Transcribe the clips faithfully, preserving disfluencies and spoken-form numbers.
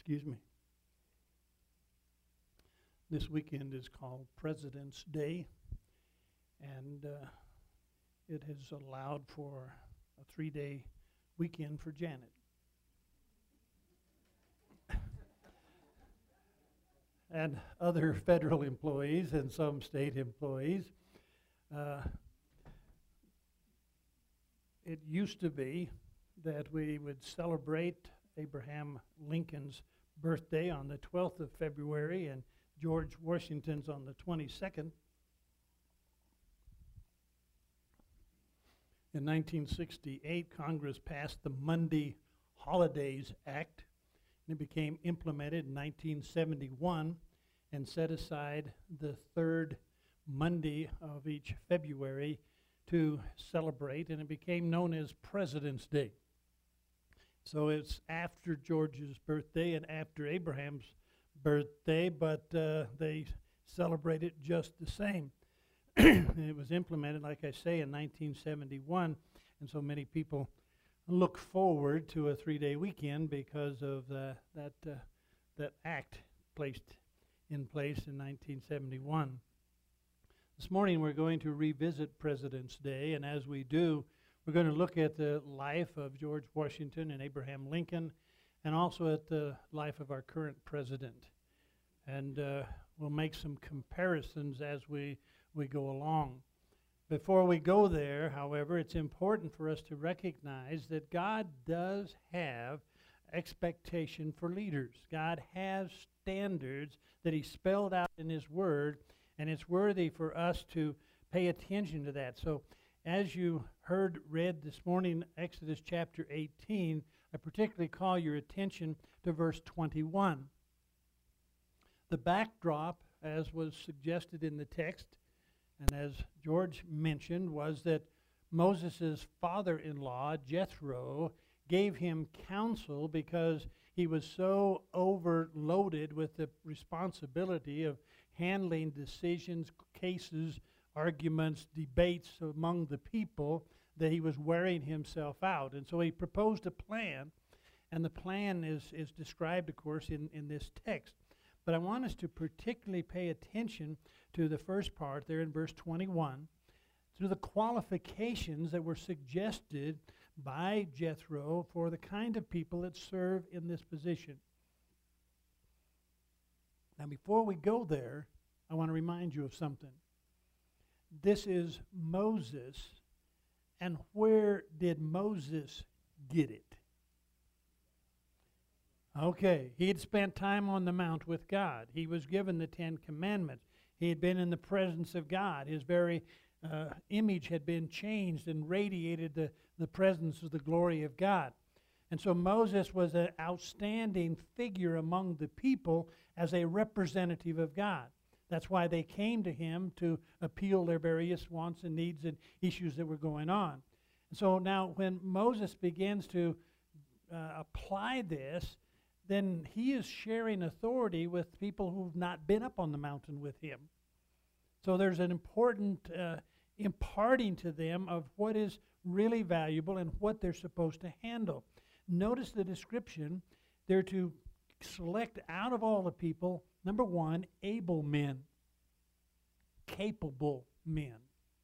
Excuse me. This weekend is called President's Day, and uh, it has allowed for a three-day weekend for Janet. And other federal employees and some state employees. Uh, it used to be that we would celebrate Abraham Lincoln's birthday on the twelfth of February and George Washington's on the twenty-second. In nineteen sixty-eight, Congress passed the Monday Holidays Act, and it became implemented in nineteen seventy-one and set aside the third Monday of each February to celebrate, and it became known as President's Day. So it's after George's birthday and after Abraham's birthday, but uh, they celebrate it just the same. It was implemented, like I say, in nineteen seventy-one, and so many people look forward to a three-day weekend because of uh, that uh, that act placed in place in nineteen seventy-one. This morning we're going to revisit President's Day, and as we do, we're going to look at the life of George Washington and Abraham Lincoln, and also at the life of our current president. And uh, we'll make some comparisons as we, we go along. Before we go there, however, it's important for us to recognize that God does have expectation for leaders. God has standards that He spelled out in His Word, and it's worthy for us to pay attention to that. So as you heard read this morning, Exodus chapter eighteen, I particularly call your attention to verse twenty-one. The backdrop, as was suggested in the text, and as George mentioned, was that Moses' father-in-law, Jethro, gave him counsel because he was so overloaded with the responsibility of handling decisions, cases, arguments, debates among the people, that he was wearing himself out. And so he proposed a plan, and the plan is, is described, of course, in, in this text. But I want us to particularly pay attention to the first part there in verse twenty-one, to the qualifications that were suggested by Jethro for the kind of people that serve in this position. Now, before we go there, I want to remind you of something. This is Moses, and where did Moses get it? Okay, he had spent time on the mount with God. He was given the Ten Commandments. He had been in the presence of God. His very uh, image had been changed and radiated the, the presence of the glory of God. And so Moses was an outstanding figure among the people as a representative of God. That's why they came to him to appeal their various wants and needs and issues that were going on. And so now when Moses begins to uh, apply this, then he is sharing authority with people who've not been up on the mountain with him. So there's an important uh, imparting to them of what is really valuable and what they're supposed to handle. Notice the description. They're to select out of all the people, number one, able men, capable men,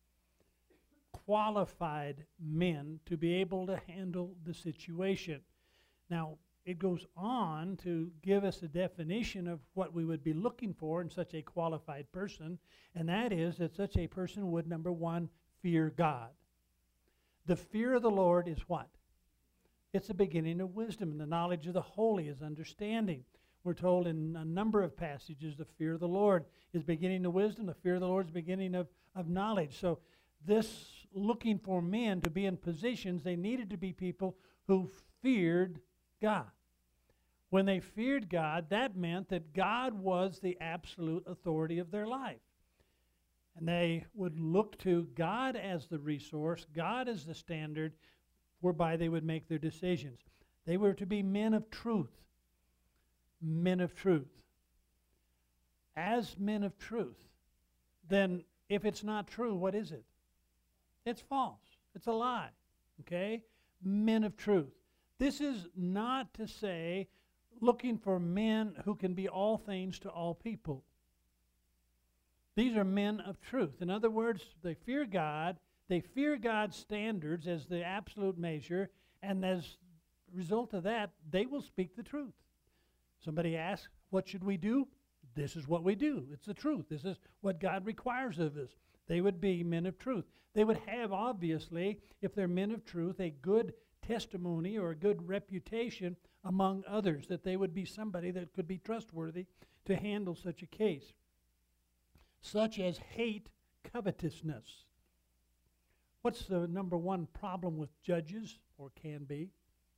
qualified men to be able to handle the situation. Now, it goes on to give us a definition of what we would be looking for in such a qualified person, and that is that such a person would, number one, fear God. The fear of the Lord is what? It's the beginning of wisdom, and the knowledge of the holy is understanding. We're told in a number of passages the fear of the Lord is beginning of wisdom, the fear of the Lord is beginning of, of knowledge. So this looking for men to be in positions, they needed to be people who feared God. When they feared God, that meant that God was the absolute authority of their life. And they would look to God as the resource, God as the standard whereby they would make their decisions. They were to be men of truth. Men of truth. As men of truth, then if it's not true, what is it? It's false. It's a lie. Okay? Men of truth. This is not to say looking for men who can be all things to all people. These are men of truth. In other words, they fear God. They fear God's standards as the absolute measure, and as a result of that, they will speak the truth. Somebody asks, what should we do? This is what we do. It's the truth. This is what God requires of us. They would be men of truth. They would have, obviously, if they're men of truth, a good testimony or a good reputation among others, that they would be somebody that could be trustworthy to handle such a case, such as hate covetousness. What's the number one problem with judges, or can be?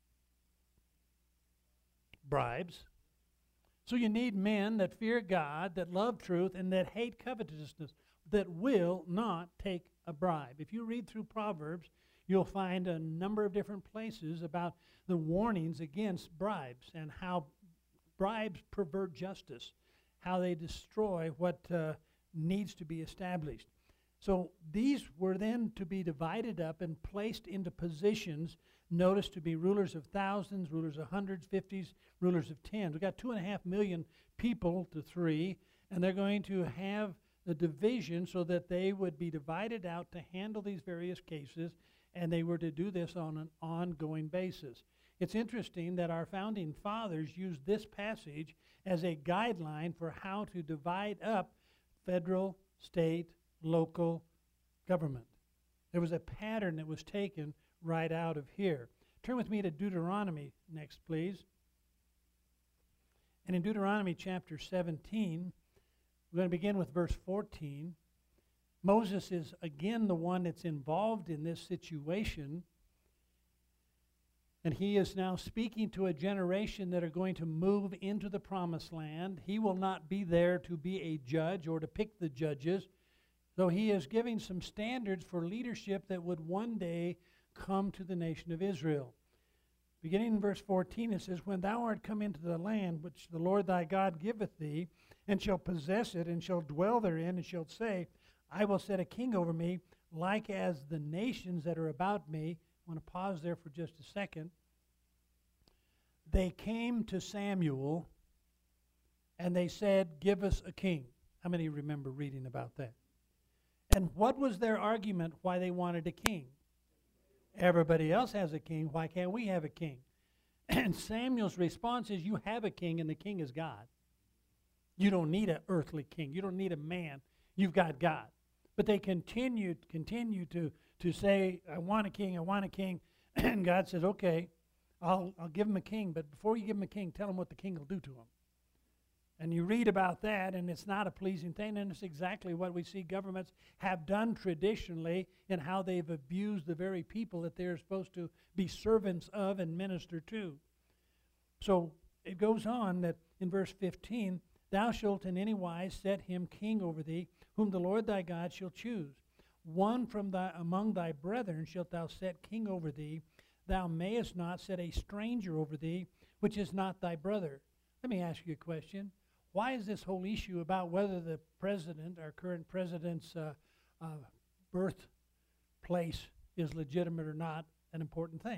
Bribes. So you need men that fear God, that love truth, and that hate covetousness, that will not take a bribe. If you read through Proverbs, you'll find a number of different places about the warnings against bribes and how bribes pervert justice, how they destroy what uh, needs to be established. So these were then to be divided up and placed into positions, notice to be rulers of thousands, rulers of hundreds, fifties, rulers of tens. We've got two and a half million people to three, and they're going to have the division so that they would be divided out to handle these various cases, and they were to do this on an ongoing basis. It's interesting that our founding fathers used this passage as a guideline for how to divide up federal, state, local government. There was a pattern that was taken right out of here. Turn with me to Deuteronomy next, please. And in Deuteronomy chapter seventeen, we're going to begin with verse fourteen. Moses is again the one that's involved in this situation, and he is now speaking to a generation that are going to move into the promised land. He will not be there to be a judge or to pick the judges, though he is giving some standards for leadership that would one day come to the nation of Israel. Beginning in verse fourteen, it says, when thou art come into the land which the Lord thy God giveth thee, and shall possess it, and shall dwell therein, and shalt say, I will set a king over me, like as the nations that are about me. I want to pause there for just a second. They came to Samuel, and they said, give us a king. How many remember reading about that? And what was their argument why they wanted a king? Everybody else has a king. Why can't we have a king? And Samuel's response is, you have a king, and the king is God. You don't need an earthly king. You don't need a man. You've got God. But they continued, continued to, to say, I want a king, I want a king. And God says, okay, I'll, I'll give him a king. But before you give him a king, tell him what the king will do to him. And you read about that, and it's not a pleasing thing, and it's exactly what we see governments have done traditionally in how they've abused the very people that they're supposed to be servants of and minister to. So it goes on that in verse fifteen, thou shalt in any wise set him king over thee, whom the Lord thy God shall choose. One from thy, among thy brethren shalt thou set king over thee. Thou mayest not set a stranger over thee, which is not thy brother. Let me ask you a question. Why is this whole issue about whether the president, our current president's uh, uh, birthplace is legitimate or not, an important thing?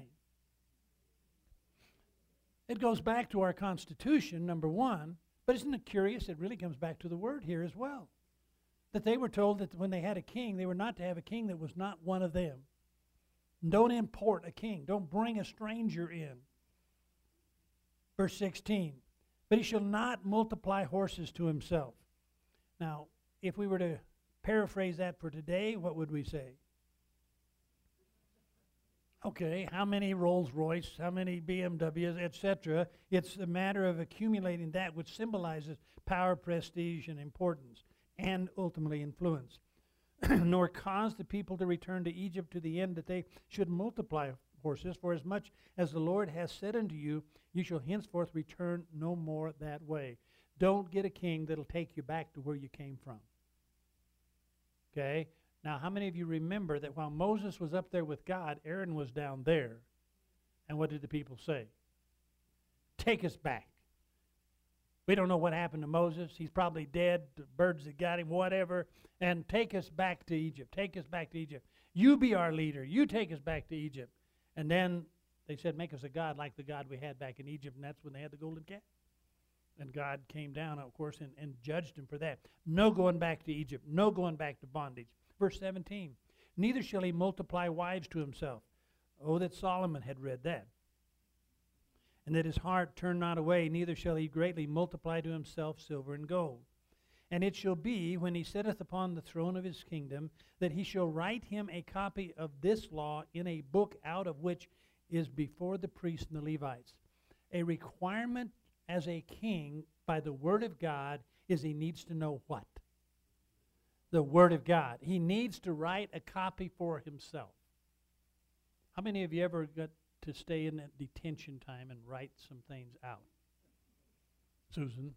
It goes back to our Constitution, number one, but isn't it curious? It really comes back to the word here as well. That they were told that when they had a king, they were not to have a king that was not one of them. Don't import a king. Don't bring a stranger in. Verse sixteen. But he shall not multiply horses to himself. Now, if we were to paraphrase that for today, what would we say? Okay, how many Rolls Royce, how many B M Ws, et cetera. It's a matter of accumulating that which symbolizes power, prestige, and importance, and ultimately influence. Nor cause the people to return to Egypt to the end that they should multiply horses, for as much as the Lord has said unto you, you shall henceforth return no more that way. Don't get a king that'll take you back to where you came from. Okay? Now, how many of you remember that while Moses was up there with God, Aaron was down there? And what did the people say? Take us back. We don't know what happened to Moses. He's probably dead. The birds that got him, whatever. And take us back to Egypt. Take us back to Egypt. You be our leader. You take us back to Egypt. And then they said, make us a god like the God we had back in Egypt, and that's when they had the golden calf. And God came down, of course, and, and judged him for that. No going back to Egypt. No going back to bondage. Verse seventeen. Neither shall he multiply wives to himself. Oh, that Solomon had read that. And that his heart turn not away, neither shall he greatly multiply to himself silver and gold. And it shall be, when he sitteth upon the throne of his kingdom, that he shall write him a copy of this law in a book, out of which is before the priests and the Levites. A requirement as a king by the word of God is he needs to know what? The word of God. He needs to write a copy for himself. How many of you ever got to stay in that detention time and write some things out? Susan?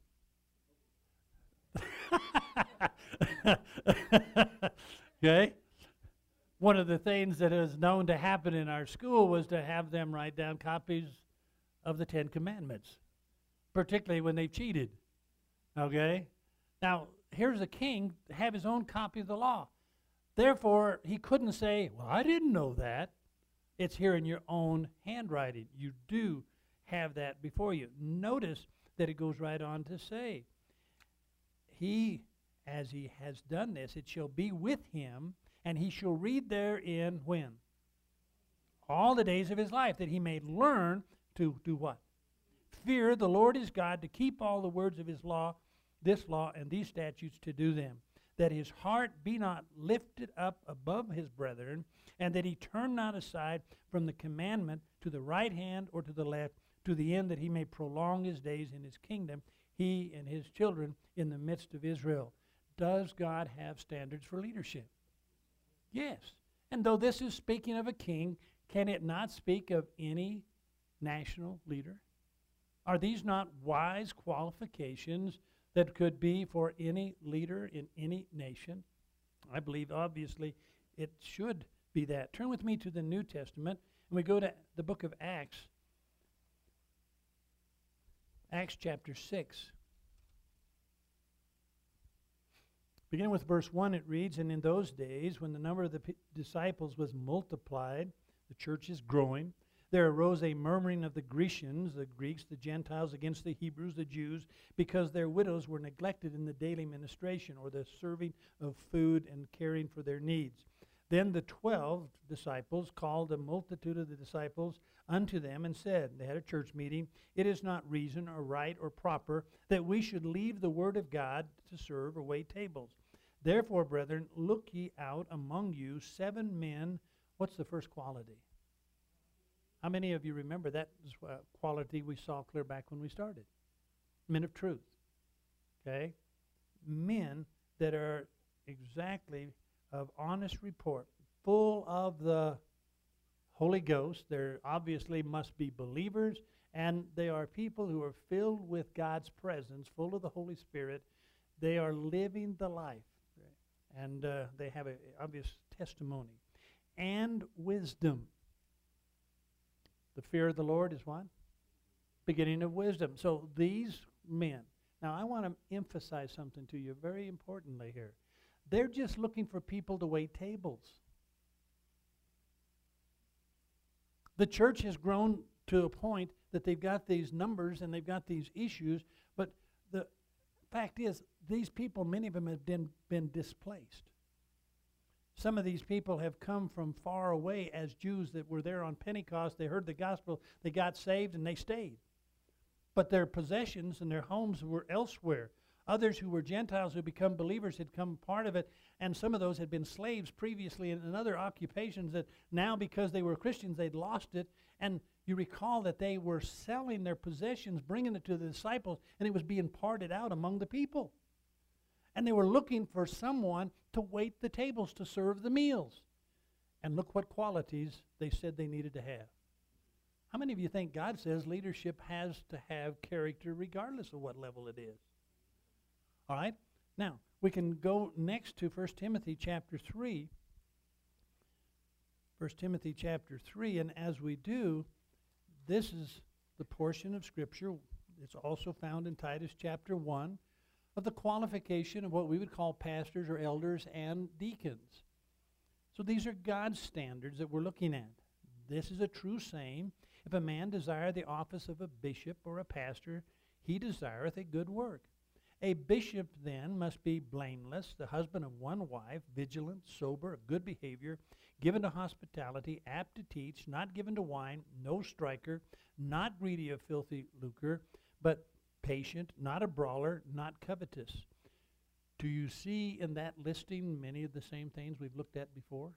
Okay? One of the things that is known to happen in our school was to have them write down copies of the Ten Commandments, particularly when they've cheated. Okay? Now, here's a king have his own copy of the law. Therefore, he couldn't say, well, I didn't know that. It's here in your own handwriting. You do have that before you. Notice that it goes right on to say, he, as he has done this, it shall be with him, and he shall read therein when? All the days of his life, that he may learn to do what? Fear the Lord his God, to keep all the words of his law, this law and these statutes, to do them, that his heart be not lifted up above his brethren, and that he turn not aside from the commandment to the right hand or to the left, to the end that he may prolong his days in his kingdom, he and his children in the midst of Israel. Does God have standards for leadership? Yes. And though this is speaking of a king, can it not speak of any national leader? Are these not wise qualifications that could be for any leader in any nation? I believe, obviously, it should be that. Turn with me to the New Testament, and we go to the book of Acts. Acts chapter six. Beginning with verse one, it reads, And in those days, when the number of the p- disciples was multiplied, the church is growing, there arose a murmuring of the Grecians, the Greeks, the Gentiles, against the Hebrews, the Jews, because their widows were neglected in the daily ministration, or the serving of food and caring for their needs. Then the twelve disciples called a multitude of the disciples unto them and said, they had a church meeting, It is not reason or right or proper that we should leave the word of God to serve or wait tables. Therefore, brethren, look ye out among you seven men. What's the first quality? How many of you remember that uh, quality we saw clear back when we started? Men of truth. Okay? Men that are exactly of honest report, full of the Holy Ghost. They obviously must be believers, and they are people who are filled with God's presence, full of the Holy Spirit. They are living the life, and uh, they have an obvious testimony. And wisdom. The fear of the Lord is what? Beginning of wisdom. So these men. Now I want to emphasize something to you very importantly here. They're just looking for people to wait tables. The church has grown to a point that they've got these numbers and they've got these issues, but the fact is, these people, many of them have been, been displaced. Some of these people have come from far away as Jews that were there on Pentecost. They heard the gospel, they got saved, and they stayed. But their possessions and their homes were elsewhere. Others who were Gentiles who become believers had come part of it, and some of those had been slaves previously in, in other occupations that now, because they were Christians, they'd lost it. And you recall that they were selling their possessions, bringing it to the disciples, and it was being parted out among the people. And they were looking for someone to wait the tables, to serve the meals. And look what qualities they said they needed to have. How many of you think God says leadership has to have character regardless of what level it is? All right? Now, we can go next to First Timothy chapter three. First Timothy chapter three, and as we do, this is the portion of Scripture, it's also found in Titus chapter one, of the qualification of what we would call pastors or elders and deacons. So these are God's standards that we're looking at. This is a true saying. If a man desire the office of a bishop or a pastor, he desireth a good work. A bishop then must be blameless, the husband of one wife, vigilant, sober, of good behavior, given to hospitality, apt to teach, not given to wine, no striker, not greedy of filthy lucre, but patient, not a brawler, not covetous. Do you see in that listing many of the same things we've looked at before?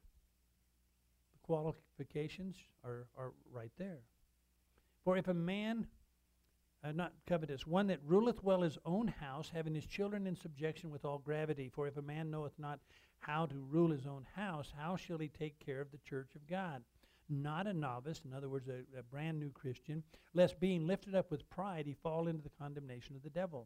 The qualifications are, are right there. For if a man, uh, not covetous, one that ruleth well his own house, having his children in subjection with all gravity. For if a man knoweth not how to rule his own house, how shall he take care of the church of God? Not a novice, in other words, a, a brand new Christian, lest being lifted up with pride he fall into the condemnation of the devil.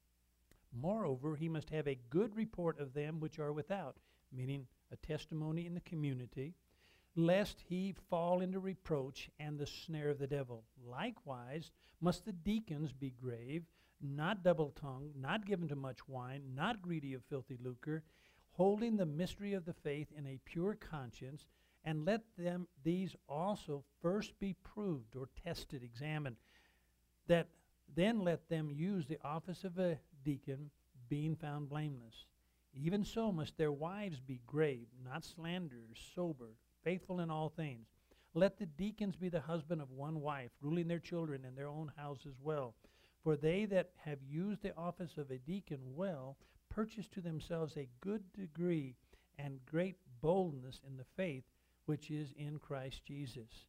Moreover, he must have a good report of them which are without, meaning a testimony in the community, lest he fall into reproach and the snare of the devil. Likewise, must the deacons be grave, not double-tongued, not given to much wine, not greedy of filthy lucre, holding the mystery of the faith in a pure conscience, and let them these also first be proved or tested, examined, that then let them use the office of a deacon, being found blameless. Even so must their wives be grave, not slanderers, sober, faithful in all things. Let the deacons be the husband of one wife, ruling their children and their own house as well. For they that have used the office of a deacon well purchase to themselves a good degree and great boldness in the faith which is in Christ Jesus.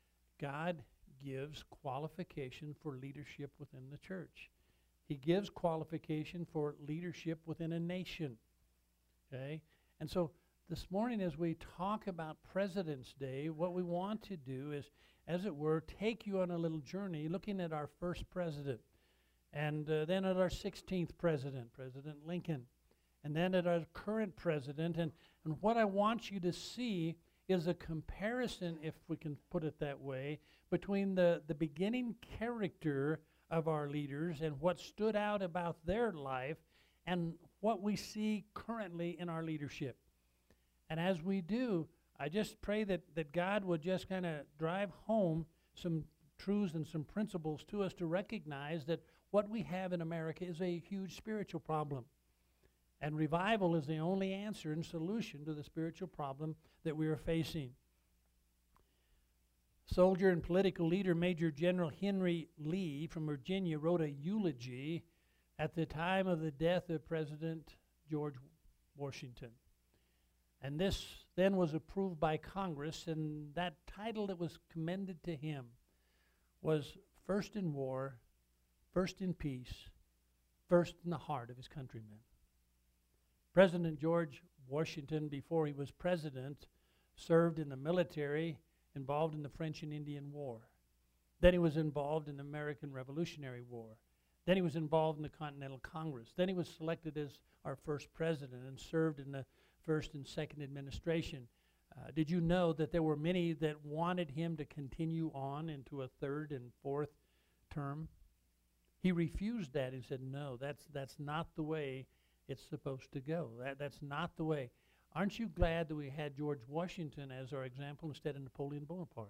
God gives qualification for leadership within the church. He gives qualification for leadership within a nation. Okay? And so this morning as we talk about President's Day, what we want to do is, as it were, take you on a little journey looking at our first president, and uh, then at our sixteenth president, President Lincoln, and then at our current president. And, and what I want you to see is a comparison, if we can put it that way, between the, the beginning character of our leaders and what stood out about their life and what we see currently in our leadership. And as we do, I just pray that, that God would just kind of drive home some truths and some principles to us to recognize that what we have in America is a huge spiritual problem. And revival is the only answer and solution to the spiritual problem that we are facing. Soldier and political leader Major General Henry Lee from Virginia wrote a eulogy at the time of the death of President George Washington. And this then was approved by Congress, and that title that was commended to him was First in War, First in Peace, First in the Heart of his countrymen. President George Washington, before he was president, served in the military, involved in the French and Indian War. Then he was involved in the American Revolutionary War. Then he was involved in the Continental Congress. Then he was selected as our first president and served in the first and second administration. Uh, did you know that there were many that wanted him to continue on into a third and fourth term? He refused that. He said, no, that's, that's not the way it's supposed to go. That, that's not the way. Aren't you glad that we had George Washington as our example instead of Napoleon Bonaparte?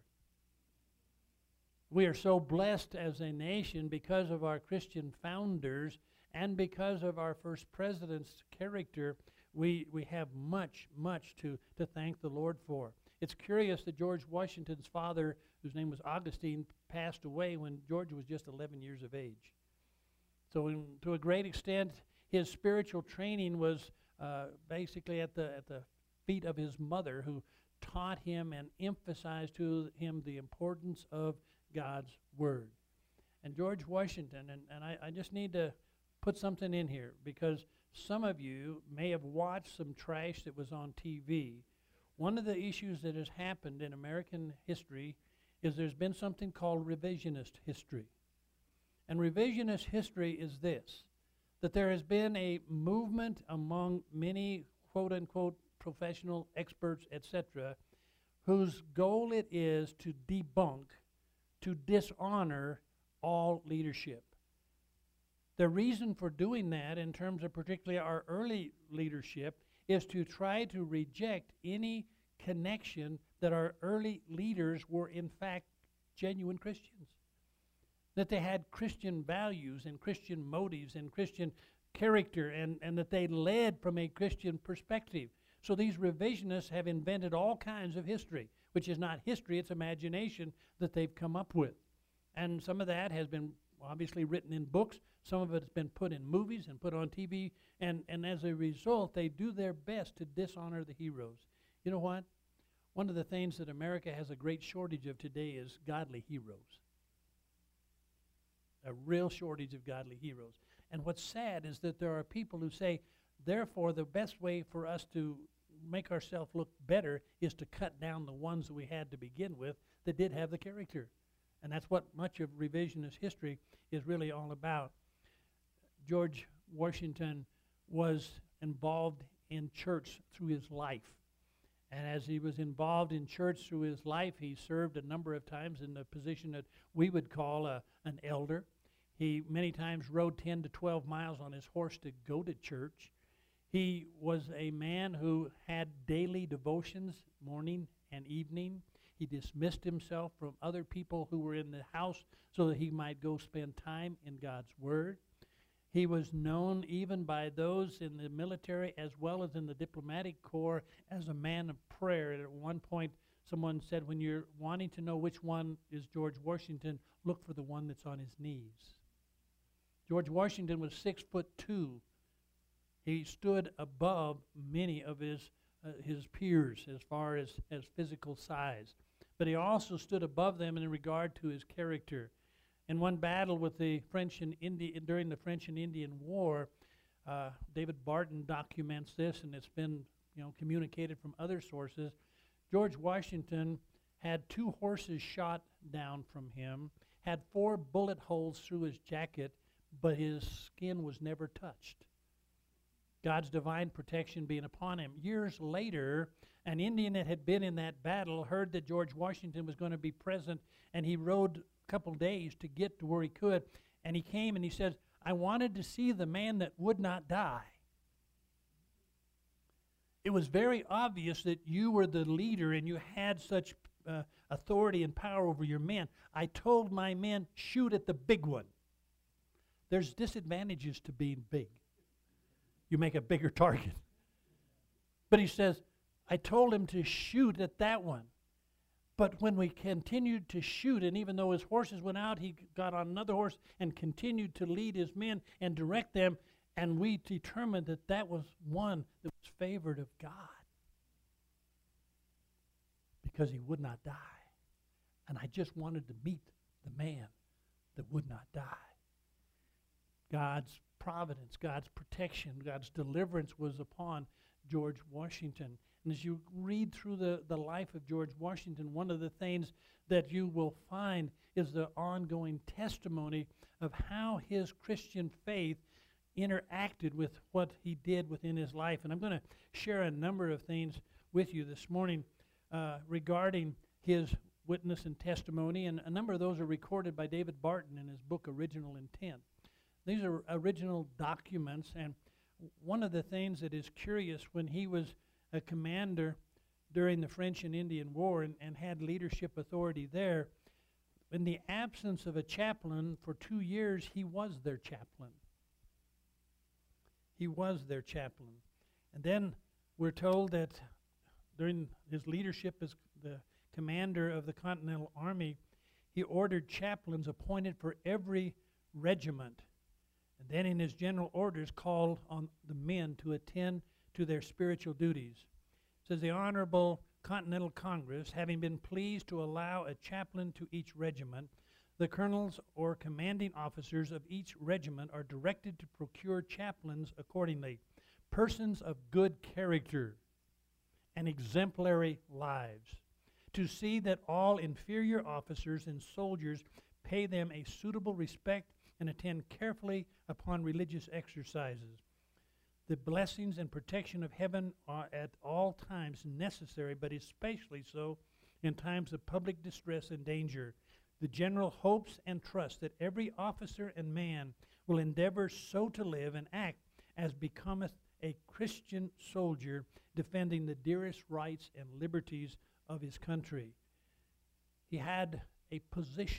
We are so blessed as a nation because of our Christian founders and because of our first president's character. We, we have much, much to, to thank the Lord for. It's curious that George Washington's father, whose name was Augustine, passed away when George was just eleven years of age. So in, to a great extent, his spiritual training was uh, basically at the, at the feet of his mother, who taught him and emphasized to him the importance of God's Word. And George Washington, and, and I, I just need to put something in here, because some of you may have watched some trash that was on T V. One of the issues that has happened in American history is there's been something called revisionist history. And revisionist history is this, that there has been a movement among many quote-unquote professional experts, et cetera, whose goal it is to debunk, to dishonor all leadership. The reason for doing that, in terms of particularly our early leadership, is to try to reject any connection that our early leaders were in fact genuine Christians. that they had Christian values and Christian motives and Christian character, and, and that they led from a Christian perspective. So these revisionists have invented all kinds of history, which is not history, it's imagination that they've come up with. And some of that has been obviously written in books, some of it has been put in movies and put on T V, and, and as a result, they do their best to dishonor the heroes. You know what? One of the things that America has a great shortage of today is godly heroes. A real shortage of godly heroes. And what's sad is that there are people who say, therefore, the best way for us to make ourselves look better is to cut down the ones that we had to begin with that did have the character. And that's what much of revisionist history is really all about. George Washington was involved in church through his life. And as he was involved in church through his life, he served a number of times in the position that we would call a, an elder. He many times rode ten to twelve miles on his horse to go to church. He was a man who had daily devotions, morning and evening. He dismissed himself from other people who were in the house so that he might go spend time in God's Word. He was known even by those in the military as well as in the diplomatic corps as a man of prayer. And at one point, someone said, when you're wanting to know which one is George Washington, look for the one that's on his knees. George Washington was six foot two. He stood above many of his uh, his peers as far as, as physical size. But he also stood above them in regard to his character. In one battle with the French and Indi- during the French and Indian War, uh, David Barton documents this, and it's been you know communicated from other sources. George Washington had two horses shot down from him, had four bullet holes through his jacket, but his skin was never touched. God's divine protection being upon him. Years later, an Indian that had been in that battle heard that George Washington was going to be present, and he rode a couple days to get to where he could, and he came and he said, I wanted to see the man that would not die. It was very obvious that you were the leader and you had such uh, authority and power over your men. I told my men, shoot at the big one. There's disadvantages to being big. You make a bigger target. But he says, I told him to shoot at that one. But when we continued to shoot, and even though his horses went out, he got on another horse and continued to lead his men and direct them, and we determined that that was one that was favored of God because he would not die. And I just wanted to meet the man that would not die. God's providence, God's protection, God's deliverance was upon George Washington. And as you read through the, the life of George Washington, one of the things that you will find is the ongoing testimony of how his Christian faith interacted with what he did within his life. And I'm going to share a number of things with you this morning uh, regarding his witness and testimony, and a number of those are recorded by David Barton in his book, Original Intent. These are original documents, and one of the things that is curious, when he was a commander during the French and Indian War and, and had leadership authority there, in the absence of a chaplain for two years, he was their chaplain. He was their chaplain. And then we're told that during his leadership as the commander of the Continental Army, he ordered chaplains appointed for every regiment. And then in his general orders called on the men to attend to their spiritual duties. It says, the Honorable Continental Congress, having been pleased to allow a chaplain to each regiment, the colonels or commanding officers of each regiment are directed to procure chaplains accordingly, persons of good character and exemplary lives, to see that all inferior officers and soldiers pay them a suitable respect and attend carefully upon religious exercises. The blessings and protection of heaven are at all times necessary, but especially so in times of public distress and danger. The general hopes and trusts that every officer and man will endeavor so to live and act as becometh a Christian soldier, defending the dearest rights and liberties of his country. He had a position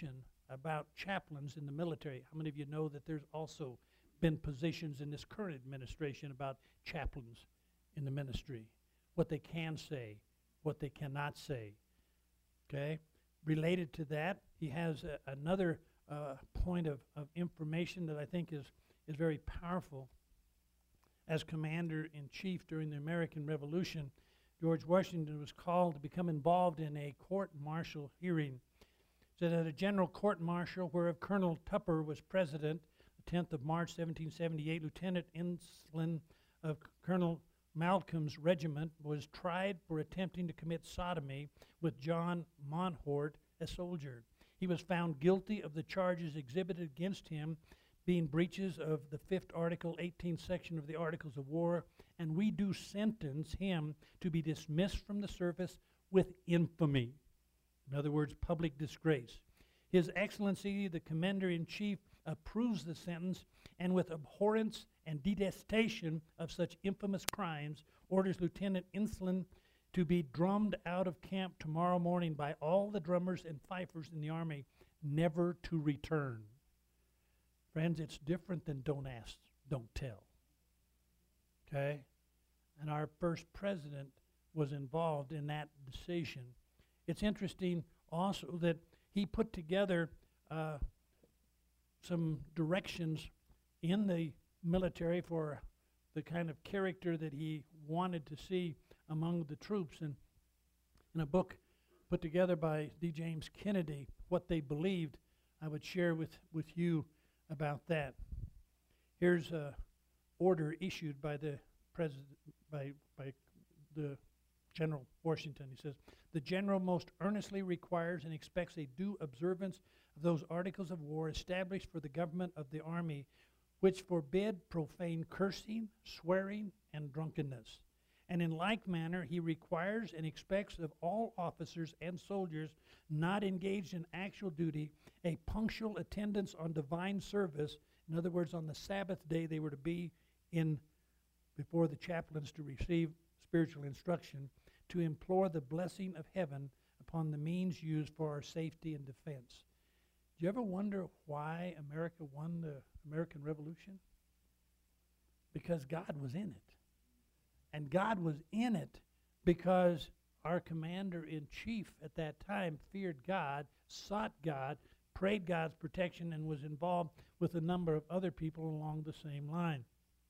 about chaplains in the military. How many of you know that there's also been positions in this current administration about chaplains in the ministry? What they can say, what they cannot say. Okay? Related to that, he has a, another uh, point of, of information that I think is, is very powerful. As commander-in-chief during the American Revolution, George Washington was called to become involved in a court-martial hearing. So that a general court-martial whereof Colonel Tupper was president, the tenth of March, seventeen seventy-eight, Lieutenant Ensign of Colonel Malcolm's regiment was tried for attempting to commit sodomy with John Monhort, a soldier. He was found guilty of the charges exhibited against him, being breaches of the fifth article, eighteenth section of the Articles of War, and we do sentence him to be dismissed from the service with infamy. In other words, public disgrace. His Excellency, the Commander-in-Chief, approves the sentence, and with abhorrence and detestation of such infamous crimes, orders Lieutenant Ensign to be drummed out of camp tomorrow morning by all the drummers and fifers in the army, never to return. Friends, it's different than don't ask, don't tell. Okay? And our first president was involved in that decision. It's interesting also that he put together uh, some directions in the military for the kind of character that he wanted to see among the troops. And in a book put together by D. James Kennedy, What They Believed, I would share with, with you about that. Here's a order issued by the president, by, by the General Washington. He says, the general most earnestly requires and expects a due observance of those articles of war established for the government of the army, which forbid profane cursing, swearing, and drunkenness. And in like manner, he requires and expects of all officers and soldiers not engaged in actual duty a punctual attendance on divine service. In other words, on the Sabbath day, they were to be in before the chaplains to receive spiritual instruction, to implore the blessing of heaven upon the means used for our safety and defense. Do you ever wonder why America won the American Revolution? Because God was in it. And God was in it because our commander-in-chief at that time feared God, sought God, prayed God's protection, and was involved with a number of other people along the same line.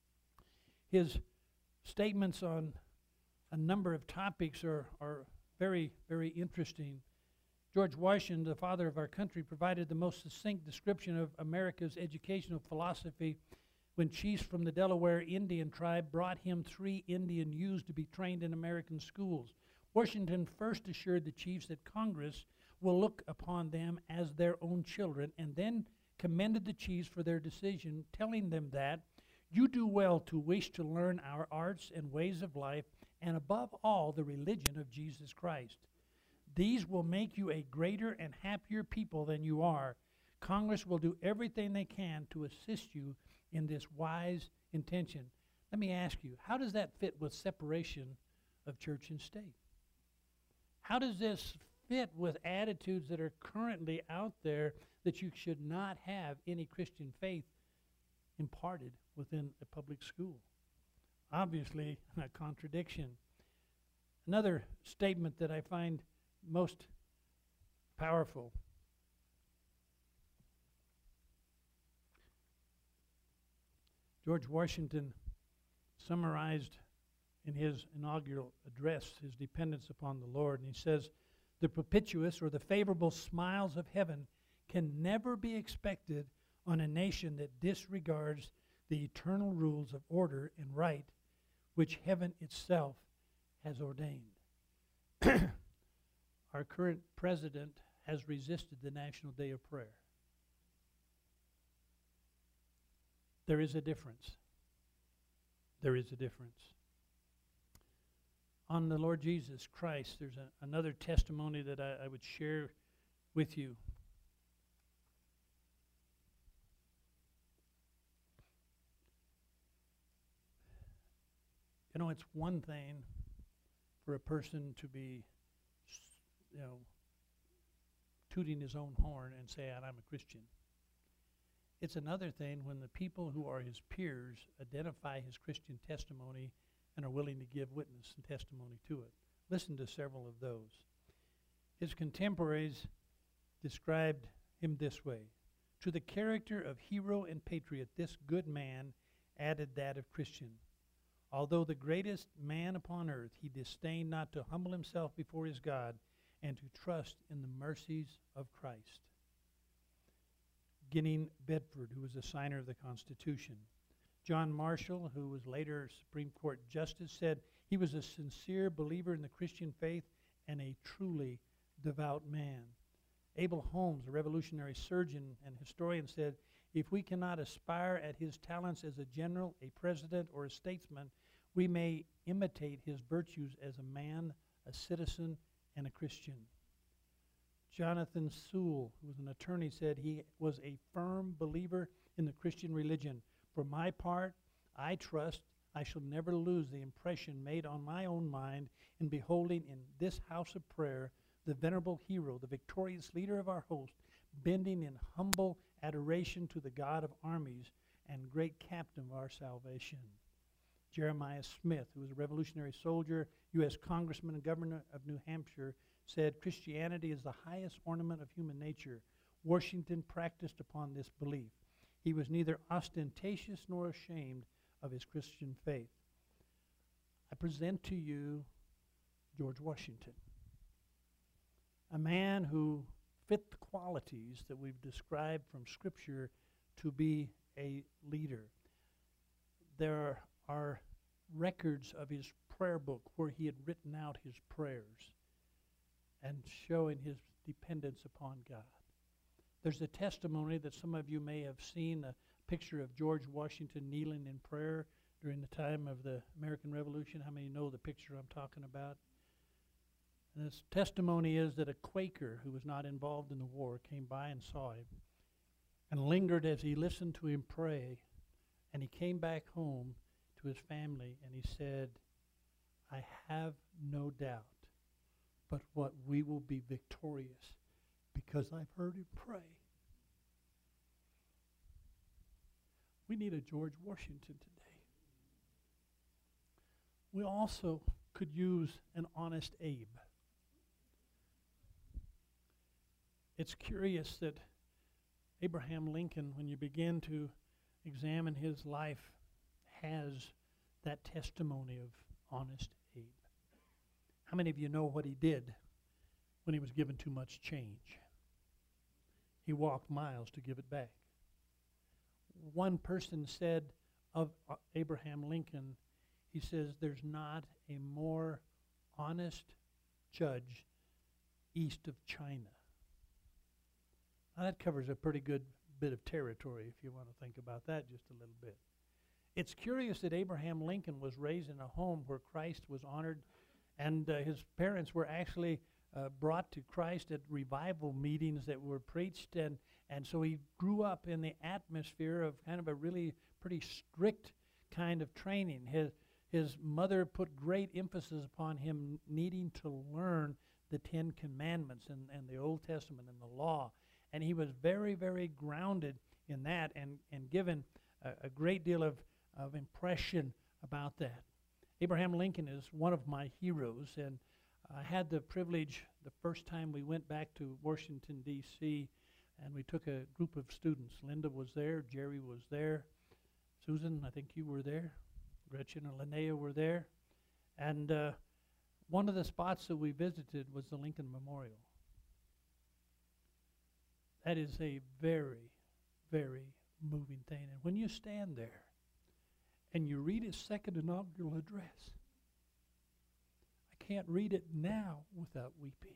His statements on a number of topics are, are very, very interesting. George Washington, the father of our country, provided the most succinct description of America's educational philosophy when chiefs from the Delaware Indian tribe brought him three Indian youths to be trained in American schools. Washington first assured the chiefs that Congress will look upon them as their own children, and then commended the chiefs for their decision, telling them that you do well to wish to learn our arts and ways of life, and above all, the religion of Jesus Christ. These will make you a greater and happier people than you are. Congress will do everything they can to assist you in this wise intention. Let me ask you, how does that fit with separation of church and state? How does this fit with attitudes that are currently out there that you should not have any Christian faith imparted within a public school? Obviously, a contradiction. Another statement that I find most powerful. George Washington summarized in his inaugural address his dependence upon the Lord, and he says, the propitious or the favorable smiles of heaven can never be expected on a nation that disregards the eternal rules of order and right which heaven itself has ordained. Our current president has resisted the National Day of Prayer. There is a difference. There is a difference. On the Lord Jesus Christ, there's a, another testimony that I, I would share with you. You know, it's one thing for a person to be, you know, tooting his own horn and saying, I'm a Christian. It's another thing when the people who are his peers identify his Christian testimony and are willing to give witness and testimony to it. Listen to several of those. His contemporaries described him this way: to the character of hero and patriot, this good man added that of Christian. Although the greatest man upon earth, he disdained not to humble himself before his God and to trust in the mercies of Christ. Ginning Bedford, who was a signer of the Constitution. John Marshall, who was later Supreme Court Justice, said he was a sincere believer in the Christian faith and a truly devout man. Abel Holmes, a revolutionary surgeon and historian, said, if we cannot aspire at his talents as a general, a president, or a statesman, we may imitate his virtues as a man, a citizen, and a Christian. Jonathan Sewell, who was an attorney, said he was a firm believer in the Christian religion. For my part, I trust I shall never lose the impression made on my own mind in beholding in this house of prayer the venerable hero, the victorious leader of our host, bending in humble adoration to the God of armies and great captain of our salvation. Jeremiah Smith, who was a revolutionary soldier, U S congressman and governor of New Hampshire, said Christianity is the highest ornament of human nature. Washington practiced upon this belief. He was neither ostentatious nor ashamed of his Christian faith. I present to you George Washington, a man who fit the qualities that we've described from Scripture to be a leader. There are records of his prayer book where he had written out his prayers and showing his dependence upon God. There's a testimony that some of you may have seen, a picture of George Washington kneeling in prayer during the time of the American Revolution. How many know the picture I'm talking about? And his testimony is that a Quaker who was not involved in the war came by and saw him and lingered as he listened to him pray. And he came back home to his family and he said, I have no doubt but what we will be victorious because I've heard him pray. We need a George Washington today. We also could use an honest Abe. It's curious that Abraham Lincoln, when you begin to examine his life, has that testimony of honest Abe. How many of you know what he did when he was given too much change? He walked miles to give it back. One person said of uh, Abraham Lincoln, he says, there's not a more honest judge east of China. Now that covers a pretty good bit of territory if you want to think about that just a little bit. It's curious that Abraham Lincoln was raised in a home where Christ was honored, and uh, his parents were actually uh, brought to Christ at revival meetings that were preached, and, and so he grew up in the atmosphere of kind of a really pretty strict kind of training. His, his mother put great emphasis upon him needing to learn the Ten Commandments and, and the Old Testament and the law, and he was very, very grounded in that and, and given a, a great deal of, of impression about that. Abraham Lincoln is one of my heroes, and I had the privilege the first time we went back to Washington, D C, and we took a group of students. Linda was there, Jerry was there, Susan, I think you were there, Gretchen and Linnea were there, and uh, one of the spots that we visited was the Lincoln Memorial. That is a very, very moving thing, and when you stand there and you read his second inaugural address, I can't read it now without weeping.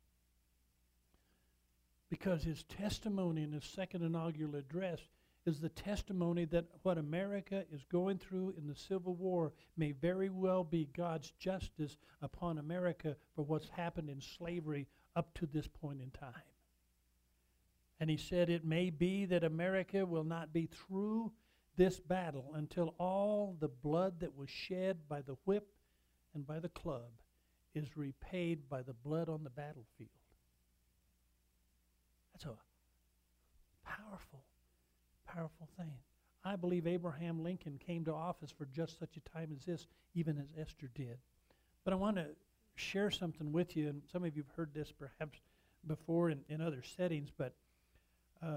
Because his testimony in his second inaugural address is the testimony that what America is going through in the Civil War may very well be God's justice upon America for what's happened in slavery up to this point in time. And he said, it may be that America will not be through this battle until all the blood that was shed by the whip and by the club is repaid by the blood on the battlefield. That's a powerful, powerful thing. I believe Abraham Lincoln came to office for just such a time as this, even as Esther did. But I want to share something with you, and some of you have heard this perhaps before in, in other settings, but uh,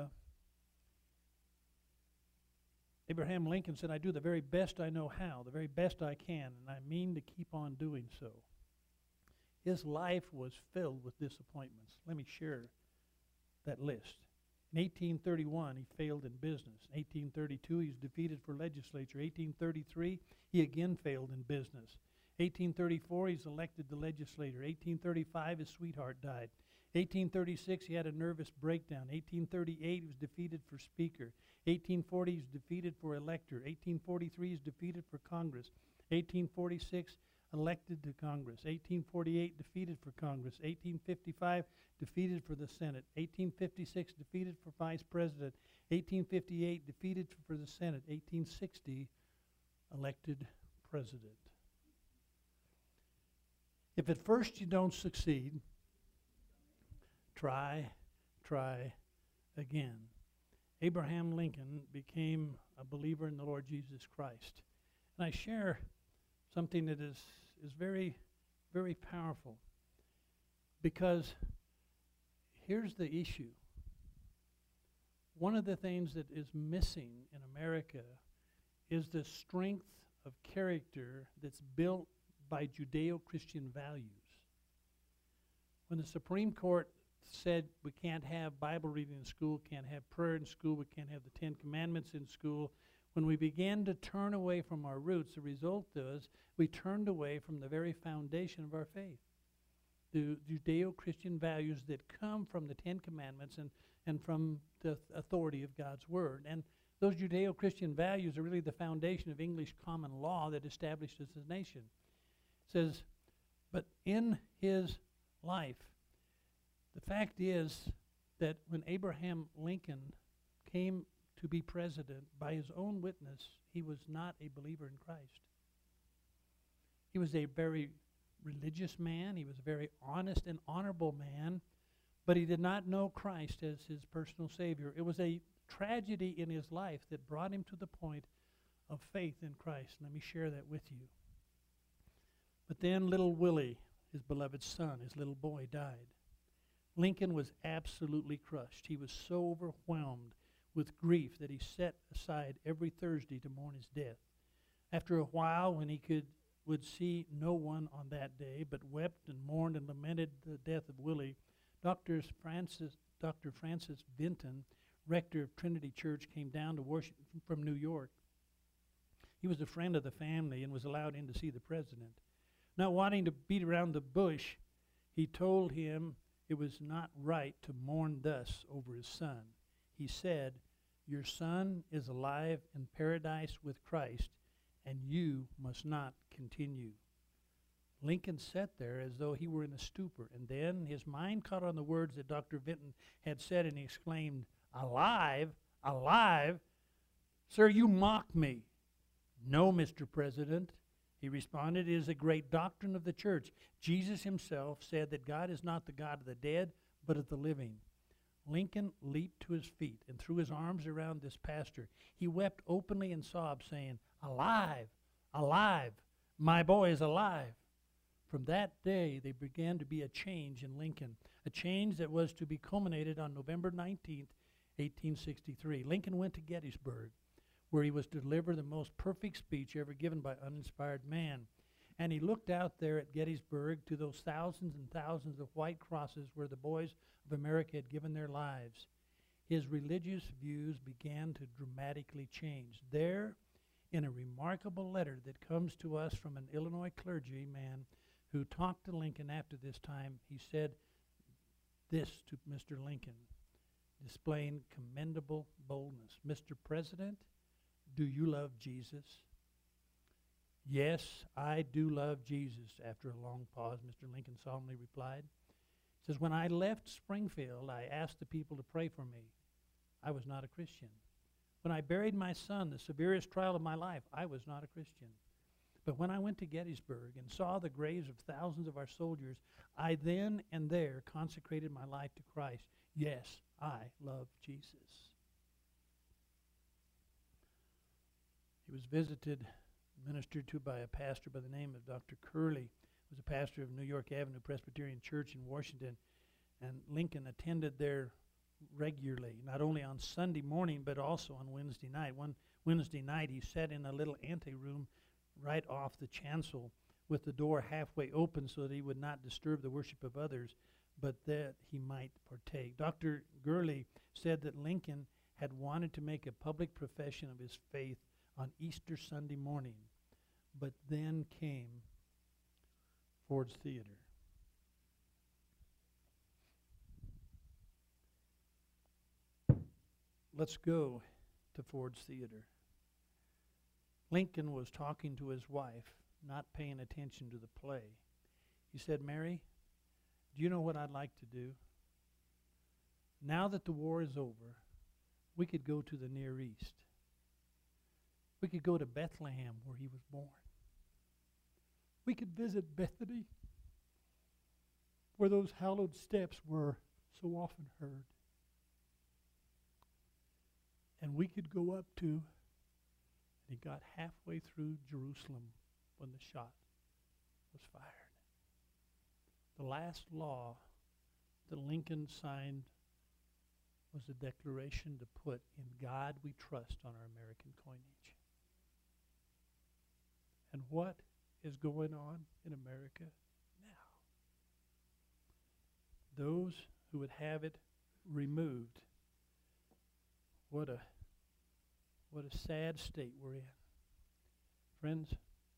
Abraham Lincoln said, I do the very best I know how, the very best I can, and I mean to keep on doing so. His life was filled with disappointments. Let me share that list. In eighteen thirty-one, he failed in business. In eighteen thirty-two, he was defeated for legislature. eighteen thirty-three, he again failed in business. eighteen thirty-four, he's elected to legislator. eighteen thirty-five, his sweetheart died. eighteen thirty-six, he had a nervous breakdown. eighteen thirty-eight, he was defeated for speaker. eighteen forty, he was defeated for elector. eighteen forty-three, he was defeated for Congress. eighteen forty-six, elected to Congress. eighteen forty-eight, defeated for Congress. eighteen fifty-five, defeated for the Senate. eighteen fifty-six, defeated for vice president. eighteen fifty-eight, defeated for the Senate. eighteen sixty, elected president. If at first you don't succeed, try, try again. Abraham Lincoln became a believer in the Lord Jesus Christ. And I share something that is, is very, very powerful. Because here's the issue. One of the things that is missing in America is the strength of character that's built by Judeo-Christian values. When the Supreme Court said we can't have Bible reading in school, can't have prayer in school, we can't have the Ten Commandments in school, when we began to turn away from our roots, the result was we turned away from the very foundation of our faith. The Judeo-Christian values that come from the Ten Commandments and, and from the authority of God's Word. And those Judeo-Christian values are really the foundation of English common law that established us as a nation. It says, but in his life, the fact is that when Abraham Lincoln came to be president, by his own witness, he was not a believer in Christ. He was a very religious man. He was a very honest and honorable man, but he did not know Christ as his personal Savior. It was a tragedy in his life that brought him to the point of faith in Christ. Let me share that with you. But then little Willie, his beloved son, his little boy, died. Lincoln was absolutely crushed. He was so overwhelmed with grief that he set aside every Thursday to mourn his death. After a while, when he could would see no one on that day, but wept and mourned and lamented the death of Willie, Doctor Francis, Doctor Francis Vinton, rector of Trinity Church, came down to worship from New York. He was a friend of the family and was allowed in to see the president. Not wanting to beat around the bush, he told him it was not right to mourn thus over his son. He said, your son is alive in paradise with Christ, and you must not continue. Lincoln sat there as though he were in a stupor, and then his mind caught on the words that Doctor Vinton had said, and he exclaimed, alive? Alive? Sir, you mock me. No, Mister President, he responded, it is a great doctrine of the church. Jesus himself said that God is not the God of the dead, but of the living. Lincoln leaped to his feet and threw his arms around this pastor. He wept openly and sobbed, saying, alive, alive, my boy is alive. From that day, there began to be a change in Lincoln, a change that was to be culminated on November nineteenth, eighteen sixty-three. Lincoln went to Gettysburg, where he was to deliver the most perfect speech ever given by uninspired man. And he looked out there at Gettysburg to those thousands and thousands of white crosses where the boys of America had given their lives. His religious views began to dramatically change. There, in a remarkable letter that comes to us from an Illinois clergyman who talked to Lincoln after this time, he said this to Mister Lincoln, displaying commendable boldness. Mister President, do you love Jesus? Yes, I do love Jesus. After a long pause, Mister Lincoln solemnly replied. He says, when I left Springfield, I asked the people to pray for me. I was not a Christian. When I buried my son, the severest trial of my life, I was not a Christian. But when I went to Gettysburg and saw the graves of thousands of our soldiers, I then and there consecrated my life to Christ. Yes, I love Jesus. He was visited, ministered to by a pastor by the name of Doctor Curley, who was a pastor of New York Avenue Presbyterian Church in Washington. And Lincoln attended there regularly, not only on Sunday morning, but also on Wednesday night. One Wednesday night, he sat in a little anteroom right off the chancel with the door halfway open so that he would not disturb the worship of others, but that he might partake. Doctor Gurley said that Lincoln had wanted to make a public profession of his faith on Easter Sunday morning, but then came Ford's Theater. Let's go to Ford's Theater. Lincoln was talking to his wife, not paying attention to the play. He said, "Mary, do you know what I'd like to do? Now that the war is over, we could go to the Near East. We could go to Bethlehem, where he was born. We could visit Bethany, where those hallowed steps were so often heard. And we could go up to," and he got halfway through Jerusalem when the shot was fired. The last law that Lincoln signed was a declaration to put "In God We Trust" on our American coinage. And what is going on in America now? Those who would have it removed. What a what a sad state we're in. Friends,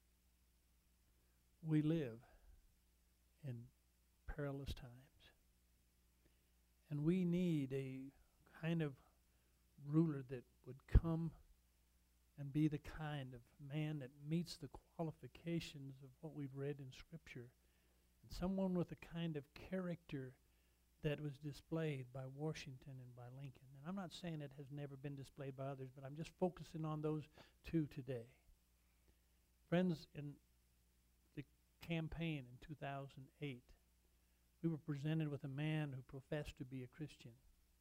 we live in perilous times. And we need a kind of ruler that would come and be the kind of man that meets the qualifications of what we've read in Scripture. And someone with a kind of character that was displayed by Washington and by Lincoln. And I'm not saying it has never been displayed by others, but I'm just focusing on those two today. Friends, in the campaign in two thousand eight, we were presented with a man who professed to be a Christian.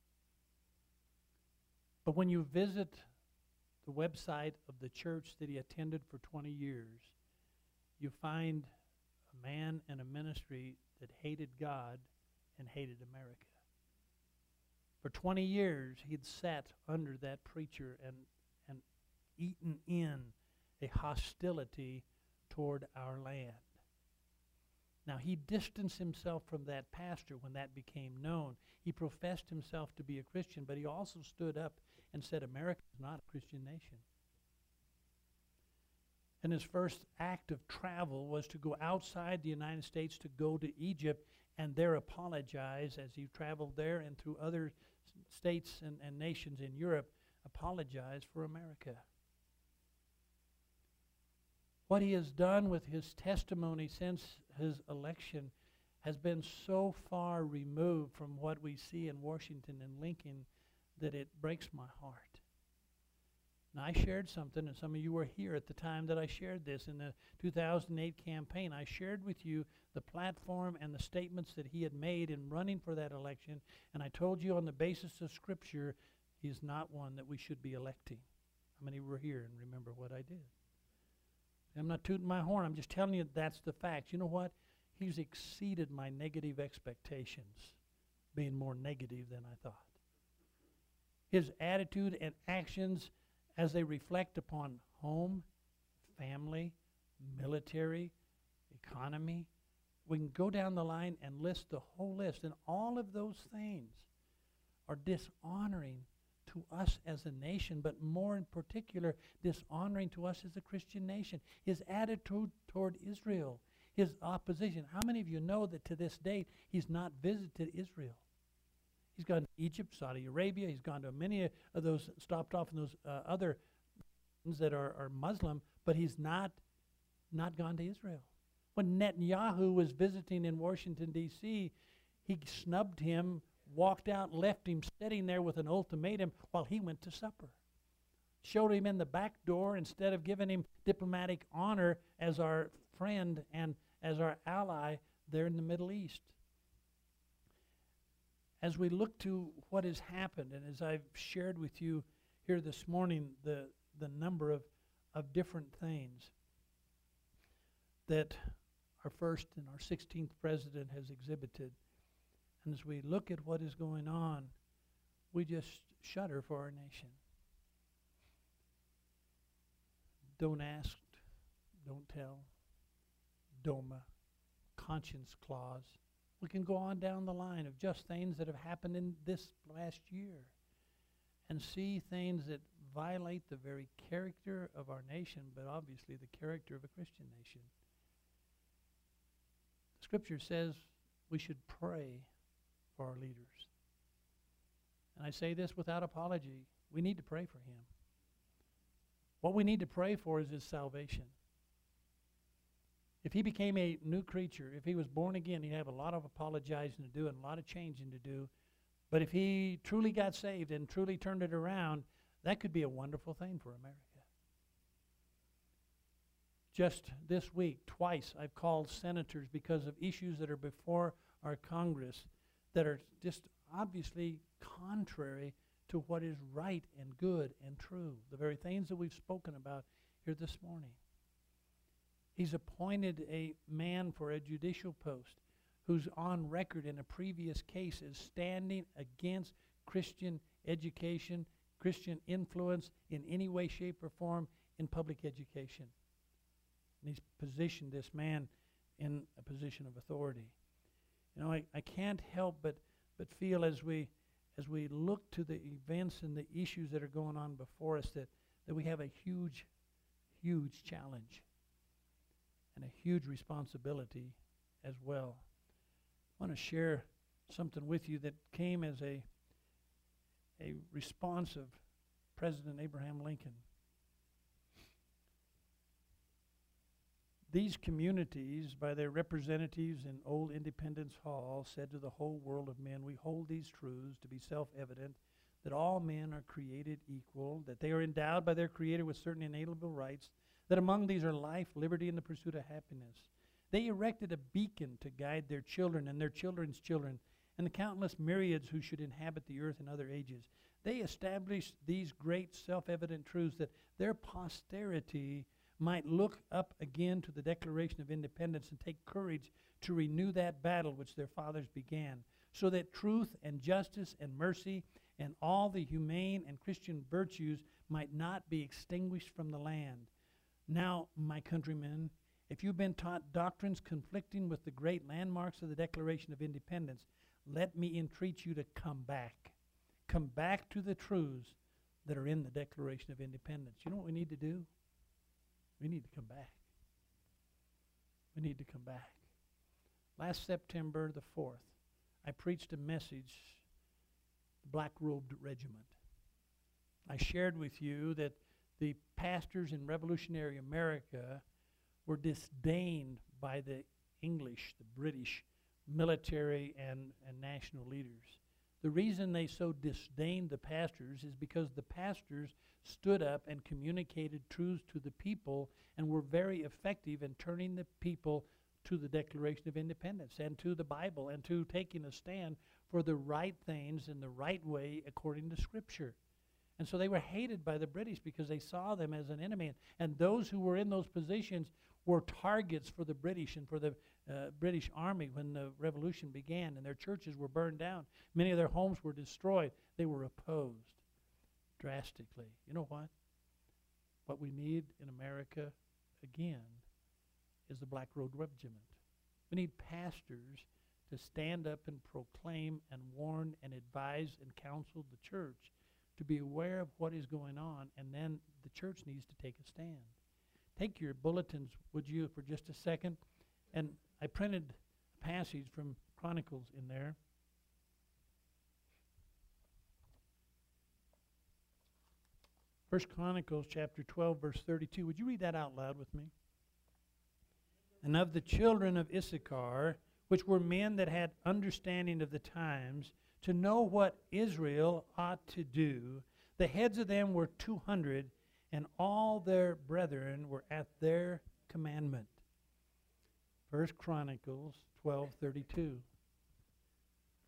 But when you visit the website of the church that he attended for twenty years, you find a man and a ministry that hated God and hated America. For twenty years, he'd sat under that preacher and, and eaten in a hostility toward our land. Now, he distanced himself from that pastor when that became known. He professed himself to be a Christian, but he also stood up and said, "America is not a Christian nation." And his first act of travel was to go outside the United States, to go to Egypt, and there apologize as he traveled there and through other s- states and, and nations in Europe, apologize for America. What he has done with his testimony since his election has been so far removed from what we see in Washington and Lincoln that it breaks my heart. Now, I shared something, and some of you were here at the time that I shared this in the two thousand eight campaign. I shared with you the platform and the statements that he had made in running for that election, and I told you on the basis of Scripture, he's not one that we should be electing. How many were here and remember what I did? I'm not tooting my horn. I'm just telling you that's the fact. You know what? He's exceeded my negative expectations, being more negative than I thought. His attitude and actions as they reflect upon home, family, military, economy. We can go down the line and list the whole list, and all of those things are dishonoring to us as a nation, but more in particular, dishonoring to us as a Christian nation. His attitude toward Israel, his opposition. How many of you know that to this date, he's not visited Israel? He's gone to Egypt, Saudi Arabia. He's gone to many of those, stopped off in those uh, other ones that are, are Muslim, but he's not, not gone to Israel. When Netanyahu was visiting in Washington, D C, he snubbed him, walked out, left him sitting there with an ultimatum while he went to supper. Showed him in the back door instead of giving him diplomatic honor as our friend and as our ally there in the Middle East. as we look to what has happened, and as I've shared with you here this morning, the, the number of, of different things that our first and our sixteenth president has exhibited, and as we look at what is going on, we just shudder for our nation. Don't ask, don't tell, DOMA, conscience clause. We can go on down the line of just things that have happened in this last year and see things that violate the very character of our nation, but obviously the character of a Christian nation. Scripture says we should pray for our leaders. And I say this without apology. We need to pray for him. What we need to pray for is his salvation. If he became a new creature, if he was born again, he'd have a lot of apologizing to do and a lot of changing to do. But if he truly got saved and truly turned it around, that could be a wonderful thing for America. Just this week, twice, I've called senators because of issues that are before our Congress that are just obviously contrary to what is right and good and true, the very things that we've spoken about here this morning. He's appointed a man for a judicial post who's on record in a previous case as standing against Christian education, Christian influence in any way, shape, or form in public education. And he's positioned this man in a position of authority. You know, I, I can't help but, but feel as we as we look to the events and the issues that are going on before us that, that we have a huge, huge challenge and a huge responsibility as well. I want to share something with you that came as a, a response of President Abraham Lincoln. These communities, by their representatives in Old Independence Hall, said to the whole world of men, we hold these truths to be self-evident, that all men are created equal, that they are endowed by their Creator with certain inalienable rights, that among these are life, liberty, and the pursuit of happiness. They erected a beacon to guide their children and their children's children, and the countless myriads who should inhabit the earth in other ages. They established these great self-evident truths that their posterity might look up again to the Declaration of Independence and take courage to renew that battle which their fathers began, so that truth and justice and mercy and all the humane and Christian virtues might not be extinguished from the land. Now, my countrymen, if you've been taught doctrines conflicting with the great landmarks of the Declaration of Independence, let me entreat you to come back. Come back to the truths that are in the Declaration of Independence. You know what we need to do? We need to come back. We need to come back. Last September the fourth, I preached a message, the Black-Robed Regiment. I shared with you that the pastors in revolutionary America were disdained by the English, the British military and, and national leaders. The reason they so disdained the pastors is because the pastors stood up and communicated truths to the people and were very effective in turning the people to the Declaration of Independence and to the Bible and to taking a stand for the right things in the right way according to Scripture. And so they were hated by the British because they saw them as an enemy. And, and those who were in those positions were targets for the British and for the uh, British Army when the revolution began, and their churches were burned down. Many of their homes were destroyed. They were opposed drastically. You know what? What we need in America, again, is the Black-Robed Regiment. We need pastors to stand up and proclaim and warn and advise and counsel the church to be aware of what is going on, and then the church needs to take a stand. Take your bulletins, would you, for just a second? And I printed a passage from Chronicles in there. First Chronicles chapter twelve, verse thirty-two. Would you read that out loud with me? And of the children of Issachar, which were men that had understanding of the times, to know what Israel ought to do, the heads of them were two hundred, and all their brethren were at their commandment. First Chronicles twelve thirty-two.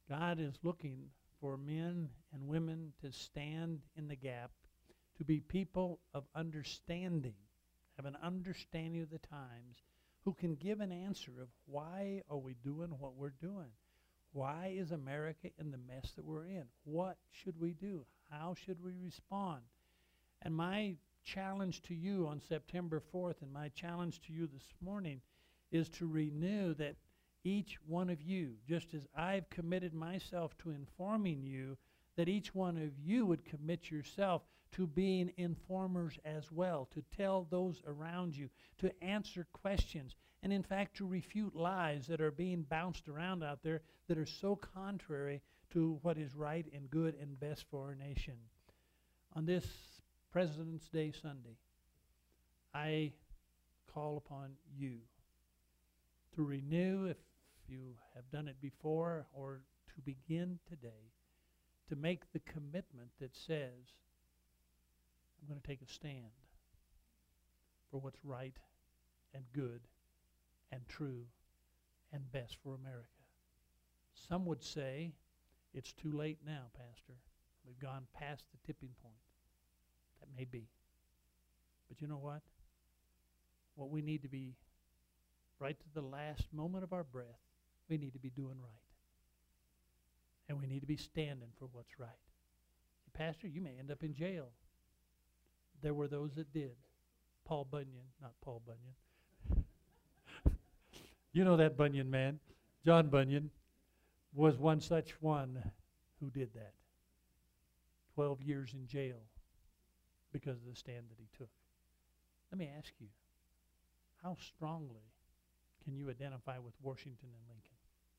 God is looking for men and women to stand in the gap, to be people of understanding, have an understanding of the times, who can give an answer of why are we doing what we're doing? Why is America in the mess that we're in? What should we do? How should we respond? And my challenge to you on September fourth and my challenge to you this morning is to renew that each one of you, just as I've committed myself to informing you, that each one of you would commit yourself to being informers as well, to tell those around you, to answer questions, and in fact to refute lies that are being bounced around out there that are so contrary to what is right and good and best for our nation. On this President's Day Sunday, I call upon you to renew, if you have done it before, or to begin today, to make the commitment that says, I'm going to take a stand for what's right and good and true and best for America. Some would say, it's too late now, Pastor. We've gone past the tipping point. That may be. But you know what? What we need to be, right to the last moment of our breath, we need to be doing right. And we need to be standing for what's right. Pastor, you may end up in jail. There were those that did. Paul Bunyan, not Paul Bunyan. You know that Bunyan man. John Bunyan was one such one who did that. Twelve years in jail because of the stand that he took. Let me ask you, how strongly can you identify with Washington and Lincoln?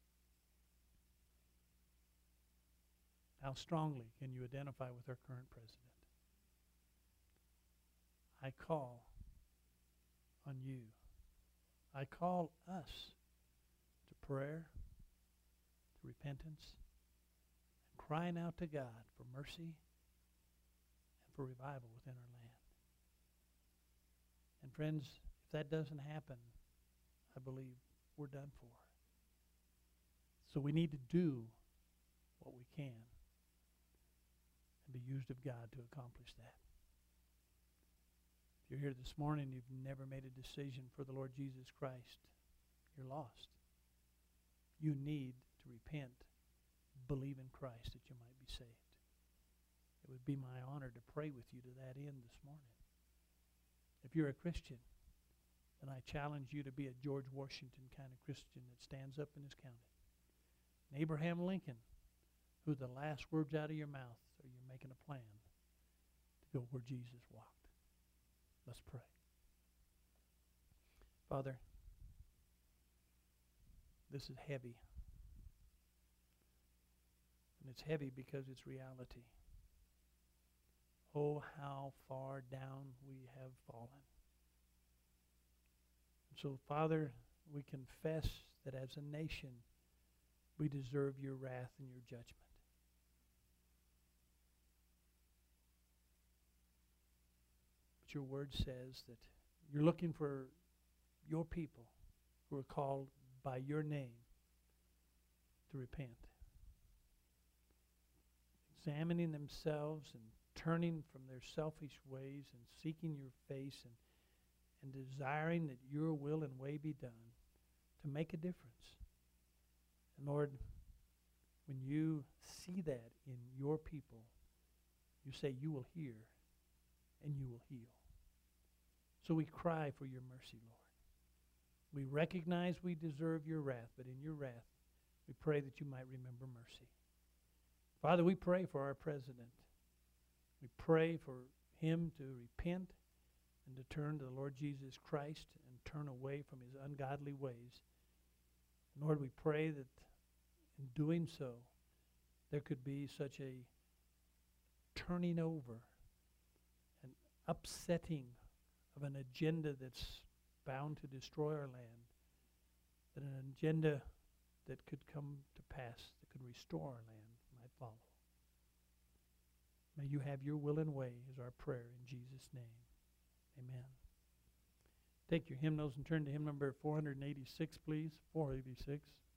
How strongly can you identify with our current president? I call on you. I call us to prayer, to repentance, and crying out to God for mercy and for revival within our land. And friends, if that doesn't happen, I believe we're done for. So we need to do what we can and be used of God to accomplish that. If you're here this morning, you've never made a decision for the Lord Jesus Christ, you're lost. You need to repent, believe in Christ that you might be saved. It would be my honor to pray with you to that end this morning. If you're a Christian, then I challenge you to be a George Washington kind of Christian that stands up in his county. And Abraham Lincoln, who the last words out of your mouth are you're making a plan to go where Jesus walked. Let's pray. Father, this is heavy. And it's heavy because it's reality. Oh, how far down we have fallen. So, Father, we confess that as a nation, we deserve your wrath and your judgment. But your word says that you're looking for your people who are called by your name to repent. Examining themselves and turning from their selfish ways and seeking your face and and desiring that your will and way be done to make a difference. And Lord, when you see that in your people, you say you will hear and you will heal. So we cry for your mercy, Lord. We recognize we deserve your wrath, but in your wrath, we pray that you might remember mercy. Father, we pray for our president. We pray for him to repent and to turn to the Lord Jesus Christ and turn away from his ungodly ways. And Lord, we pray that in doing so, there could be such a turning over, an upsetting of an agenda that's bound to destroy our land, that an agenda that could come to pass, that could restore our land, might follow. May you have your will and way is our prayer in Jesus' name. Amen. Take your hymnals and turn to hymn number four eighty-six, please. four eighty-six.